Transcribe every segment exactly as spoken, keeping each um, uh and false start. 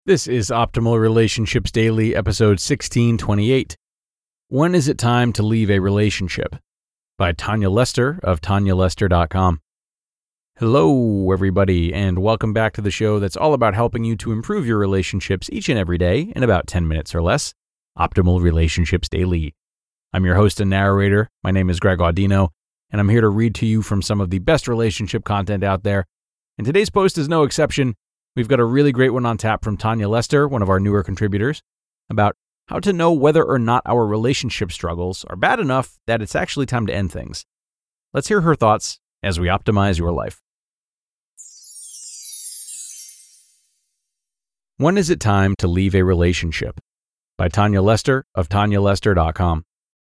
This is Optimal Relationships Daily, episode sixteen twenty-eight. When is it time to leave a relationship? By Tanya Lester of tanya lester dot com. Hello, everybody, and welcome back to the show that's all about helping you to improve your relationships each and every day in about ten minutes or less. Optimal Relationships Daily. I'm your host and narrator. My name is Greg Audino, and I'm here to read to you from some of the best relationship content out there. And today's post is no exception. We've got a really great one on tap from Tanya Lester, one of our newer contributors, about how to know whether or not our relationship struggles are bad enough that it's actually time to end things. Let's hear her thoughts as we optimize your life. When is it time to leave a relationship? By Tanya Lester of tanya lester dot com.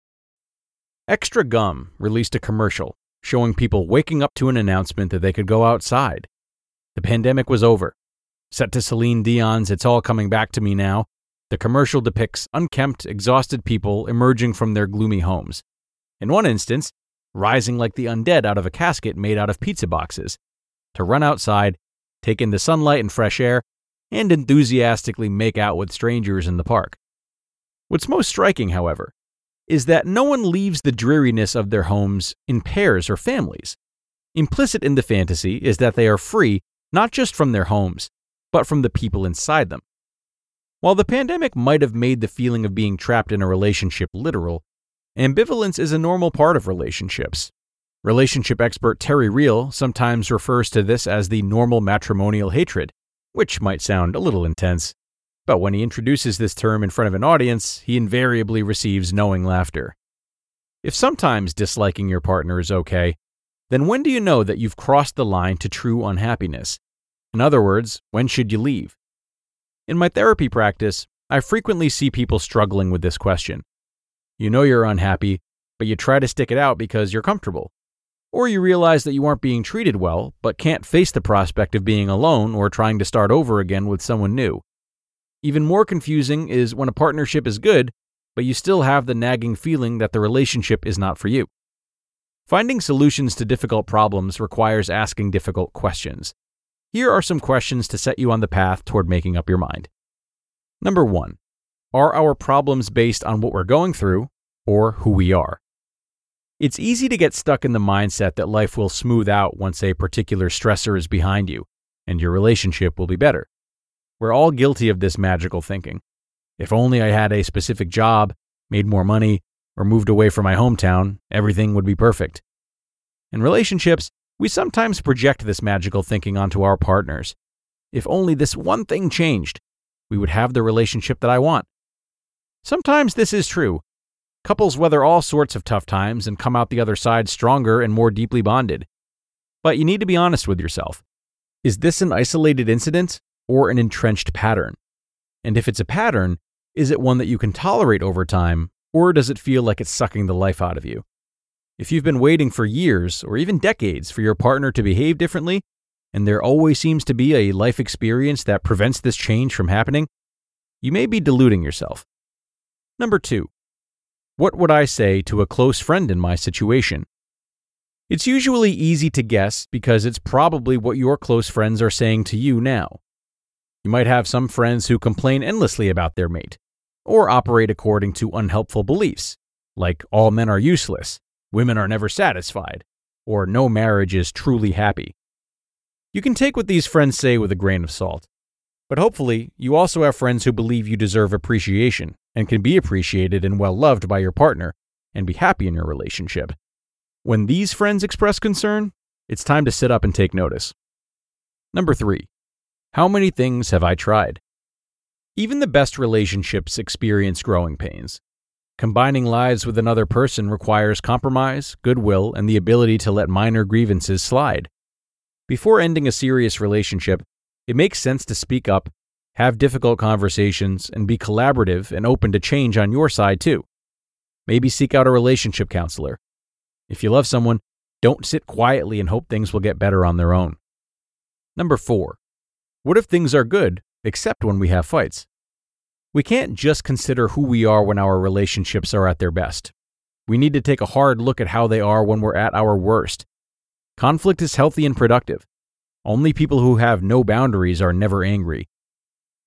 Extra Gum released a commercial showing people waking up to an announcement that they could go outside. The pandemic was over. Set to Celine Dion's It's All Coming Back to Me Now, the commercial depicts unkempt, exhausted people emerging from their gloomy homes. In one instance, rising like the undead out of a casket made out of pizza boxes, to run outside, take in the sunlight and fresh air, and enthusiastically make out with strangers in the park. What's most striking, however, is that no one leaves the dreariness of their homes in pairs or families. Implicit in the fantasy is that they are free not just from their homes, but from the people inside them. While the pandemic might have made the feeling of being trapped in a relationship literal, ambivalence is a normal part of relationships. Relationship expert Terry Real sometimes refers to this as the normal matrimonial hatred, which might sound a little intense, but when he introduces this term in front of an audience, he invariably receives knowing laughter. If sometimes disliking your partner is okay, then when do you know that you've crossed the line to true unhappiness? In other words, when should you leave? In my therapy practice, I frequently see people struggling with this question. You know you're unhappy, but you try to stick it out because you're comfortable. Or you realize that you aren't being treated well, but can't face the prospect of being alone or trying to start over again with someone new. Even more confusing is when a partnership is good, but you still have the nagging feeling that the relationship is not for you. Finding solutions to difficult problems requires asking difficult questions. Here are some questions to set you on the path toward making up your mind. Number one, are our problems based on what we're going through or who we are? It's easy to get stuck in the mindset that life will smooth out once a particular stressor is behind you, and your relationship will be better. We're all guilty of this magical thinking. If only I had a specific job, made more money, or moved away from my hometown, everything would be perfect. In relationships, we sometimes project this magical thinking onto our partners. If only this one thing changed, we would have the relationship that I want. Sometimes this is true. Couples weather all sorts of tough times and come out the other side stronger and more deeply bonded. But you need to be honest with yourself. Is this an isolated incident or an entrenched pattern? And if it's a pattern, is it one that you can tolerate over time, or does it feel like it's sucking the life out of you? If you've been waiting for years or even decades for your partner to behave differently, and there always seems to be a life experience that prevents this change from happening, you may be deluding yourself. Number two, what would I say to a close friend in my situation? It's usually easy to guess because it's probably what your close friends are saying to you now. You might have some friends who complain endlessly about their mate, or operate according to unhelpful beliefs, like all men are useless, women are never satisfied, or no marriage is truly happy. You can take what these friends say with a grain of salt, but hopefully you also have friends who believe you deserve appreciation and can be appreciated and well loved by your partner and be happy in your relationship. When these friends express concern, it's time to sit up and take notice. Number three, how many things have I tried? Even the best relationships experience growing pains. Combining lives with another person requires compromise, goodwill, and the ability to let minor grievances slide. Before ending a serious relationship, it makes sense to speak up, have difficult conversations, and be collaborative and open to change on your side too. Maybe seek out a relationship counselor. If you love someone, don't sit quietly and hope things will get better on their own. Number four, what if things are good, except when we have fights? We can't just consider who we are when our relationships are at their best. We need to take a hard look at how they are when we're at our worst. Conflict is healthy and productive. Only people who have no boundaries are never angry.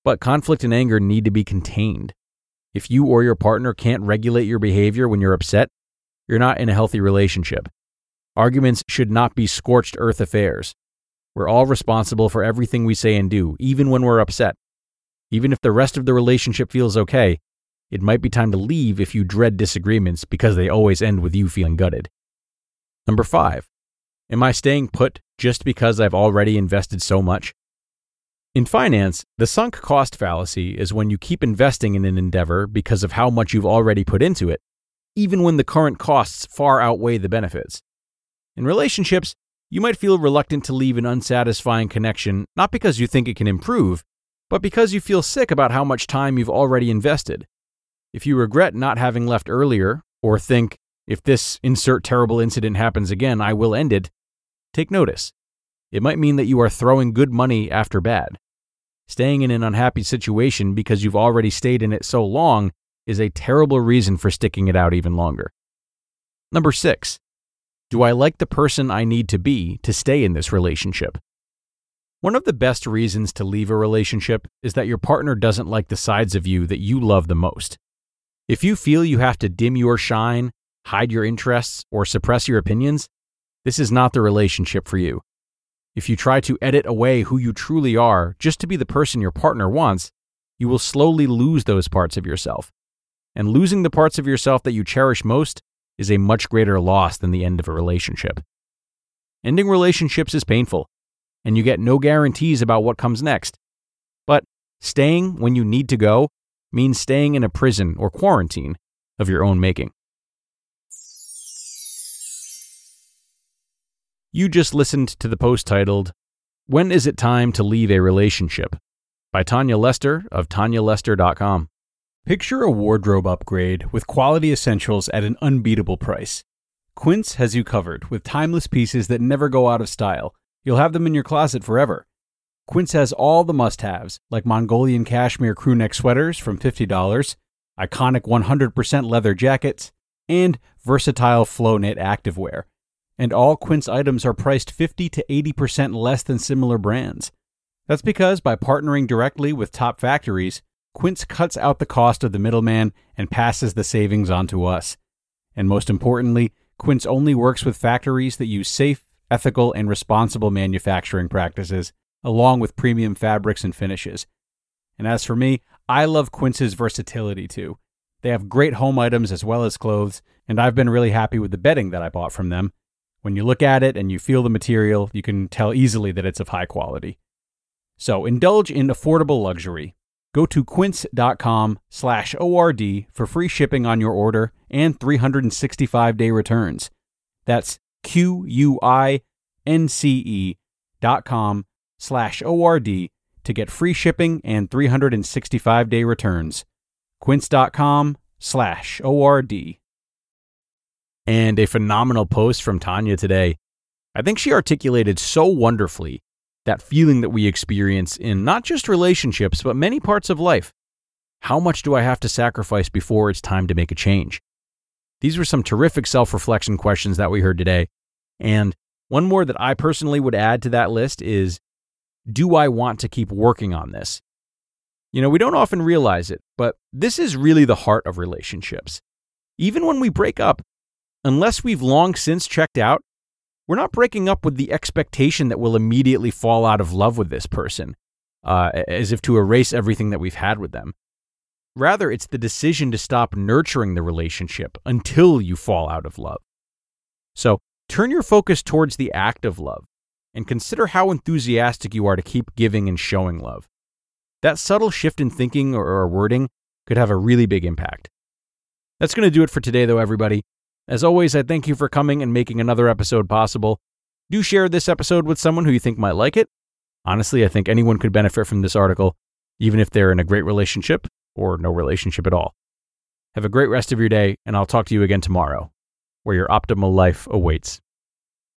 But conflict and anger need to be contained. If you or your partner can't regulate your behavior when you're upset, you're not in a healthy relationship. Arguments should not be scorched earth affairs. We're all responsible for everything we say and do, even when we're upset. Even if the rest of the relationship feels okay, it might be time to leave if you dread disagreements because they always end with you feeling gutted. Number five, am I staying put just because I've already invested so much? In finance, the sunk cost fallacy is when you keep investing in an endeavor because of how much you've already put into it, even when the current costs far outweigh the benefits. In relationships, you might feel reluctant to leave an unsatisfying connection not because you think it can improve, but because you feel sick about how much time you've already invested. If you regret not having left earlier, or think, if this insert terrible incident happens again, I will end it, take notice. It might mean that you are throwing good money after bad. Staying in an unhappy situation because you've already stayed in it so long is a terrible reason for sticking it out even longer. Number six, do I like the person I need to be to stay in this relationship? One of the best reasons to leave a relationship is that your partner doesn't like the sides of you that you love the most. If you feel you have to dim your shine, hide your interests, or suppress your opinions, this is not the relationship for you. If you try to edit away who you truly are just to be the person your partner wants, you will slowly lose those parts of yourself. And losing the parts of yourself that you cherish most is a much greater loss than the end of a relationship. Ending relationships is painful, and you get no guarantees about what comes next. But staying when you need to go means staying in a prison or quarantine of your own making. You just listened to the post titled, When Is It Time to Leave a Relationship? By Tanya Lester of Tanya Lester dot com. Picture a wardrobe upgrade with quality essentials at an unbeatable price. Quince has you covered with timeless pieces that never go out of style. You'll have them in your closet forever. Quince has all the must-haves, like Mongolian cashmere crewneck sweaters from fifty dollars, iconic one hundred percent leather jackets, and versatile flow knit activewear. And all Quince items are priced fifty to eighty percent less than similar brands. That's because by partnering directly with top factories, Quince cuts out the cost of the middleman and passes the savings on to us. And most importantly, Quince only works with factories that use safe, ethical, and responsible manufacturing practices, along with premium fabrics and finishes. And as for me, I love Quince's versatility too. They have great home items as well as clothes, and I've been really happy with the bedding that I bought from them. When you look at it and you feel the material, you can tell easily that it's of high quality. So indulge in affordable luxury. Go to quince.com slash ORD for free shipping on your order and three hundred sixty-five day returns. That's Q-U-I-N-C-E dot com slash O-R-D to get free shipping and three hundred sixty-five day returns. Quince.com slash O-R-D. And a phenomenal post from Tanya today. I think she articulated so wonderfully that feeling that we experience in not just relationships, but many parts of life. How much do I have to sacrifice before it's time to make a change? These were some terrific self-reflection questions that we heard today. And one more that I personally would add to that list is, do I want to keep working on this? You know, we don't often realize it, but this is really the heart of relationships. Even when we break up, unless we've long since checked out, we're not breaking up with the expectation that we'll immediately fall out of love with this person, uh, as if to erase everything that we've had with them. Rather, it's the decision to stop nurturing the relationship until you fall out of love. So, turn your focus towards the act of love and consider how enthusiastic you are to keep giving and showing love. That subtle shift in thinking or, or wording could have a really big impact. That's going to do it for today, though, everybody. As always, I thank you for coming and making another episode possible. Do share this episode with someone who you think might like it. Honestly, I think anyone could benefit from this article, even if they're in a great relationship or no relationship at all. Have a great rest of your day, and I'll talk to you again tomorrow, where your optimal life awaits.